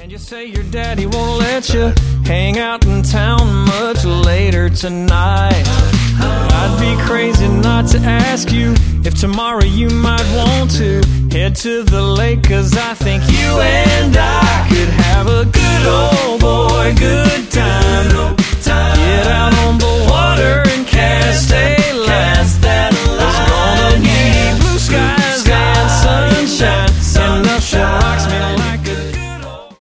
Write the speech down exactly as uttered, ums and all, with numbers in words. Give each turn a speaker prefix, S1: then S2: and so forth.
S1: And you say your daddy won't let you hang out in town much later tonight. I'd be crazy not to ask you if tomorrow you might want to head to the lake, 'cause I think you and I could